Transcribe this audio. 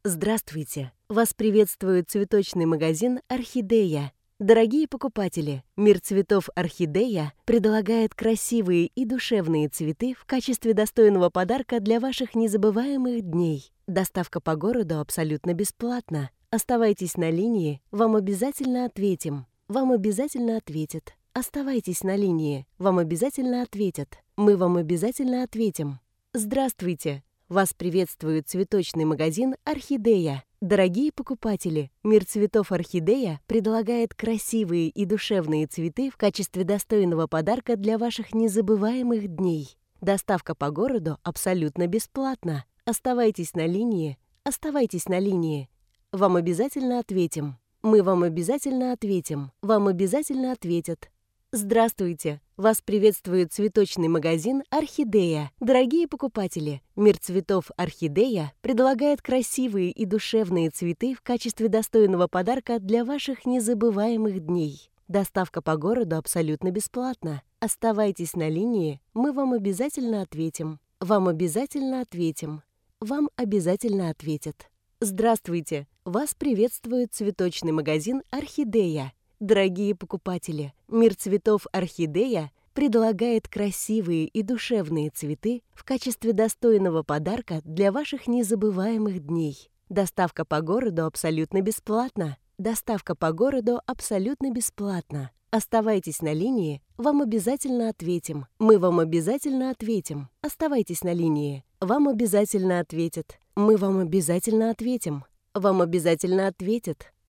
Здравствуйте! Вас приветствует цветочный магазин «Орхидея». Дорогие покупатели, мир цветов «Орхидея» предлагает красивые и душевные цветы в качестве достойного подарка для ваших незабываемых дней. Доставка по городу абсолютно бесплатна. Оставайтесь на линии, вам обязательно ответим. Вам обязательно ответят. Оставайтесь на линии, вам обязательно ответят. Мы вам обязательно ответим. Здравствуйте! Вас приветствует цветочный магазин «Орхидея». Дорогие покупатели, мир цветов «Орхидея» предлагает красивые и душевные цветы в качестве достойного подарка для ваших незабываемых дней. Доставка по городу абсолютно бесплатна. Оставайтесь на линии, оставайтесь на линии. Вам обязательно ответим. Мы вам обязательно ответим. Вам обязательно ответят. Здравствуйте! Вас приветствует цветочный магазин «Орхидея». Дорогие покупатели, мир цветов «Орхидея» предлагает красивые и душевные цветы в качестве достойного подарка для ваших незабываемых дней. Доставка по городу абсолютно бесплатна. Оставайтесь на линии, мы вам обязательно ответим. Вам обязательно ответим. Вам обязательно ответят. Здравствуйте! Вас приветствует цветочный магазин «Орхидея». Дорогие покупатели, мир цветов «Орхидея» предлагает красивые и душевные цветы в качестве достойного подарка для ваших незабываемых дней. Доставка по городу абсолютно бесплатна. Доставка по городу абсолютно бесплатна. Оставайтесь на линии, вам обязательно ответим. Мы вам обязательно ответим. Оставайтесь на линии, вам обязательно ответят. Мы вам обязательно ответим. Вам обязательно ответят.